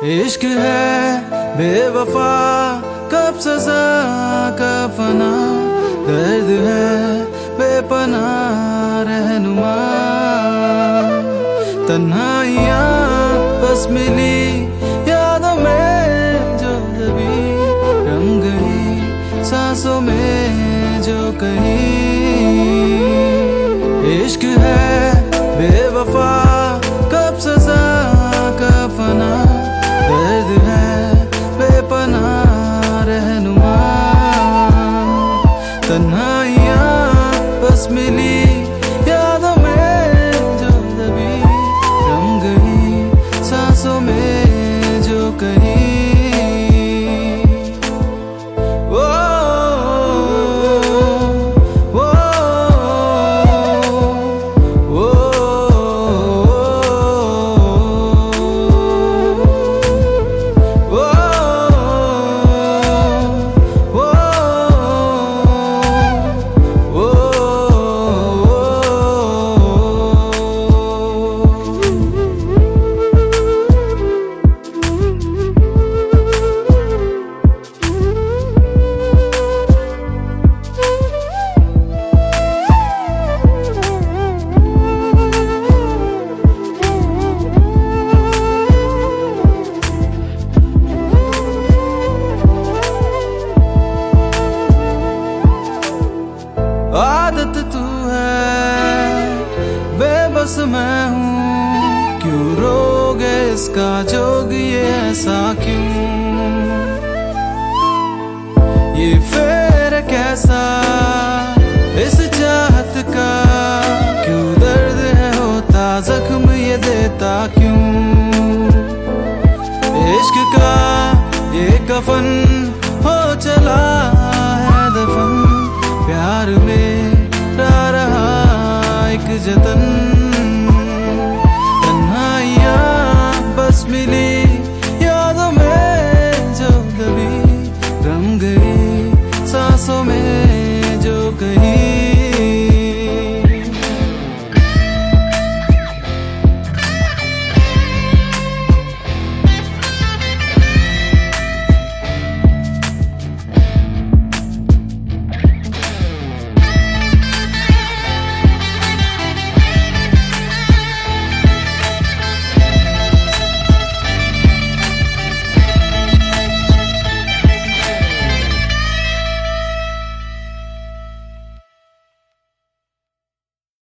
इश्क है बेवफा, कब सजा कब फना, दर्द है बेपनाह रहनुमा। तन्हाइयाँ बस मिली यादों में जो जबी, रंग गई सांसों में जो कहीं। इश्क है बेवफा, कब सजा कब फना, दर्द है बेपनाह रहनुमा। तन्हाइयाँ बस मिली यादों में जो दबी, रंग गई सांसों में जो कहीं। आदत तू है बेबस मैं हूँ, क्यों रोगे इसका जोग ये ऐसा क्यों। ये फेर कैसा इस चाहत का, क्यों दर्द है होता जख्म ये देता क्यों। इश्क का ये कफन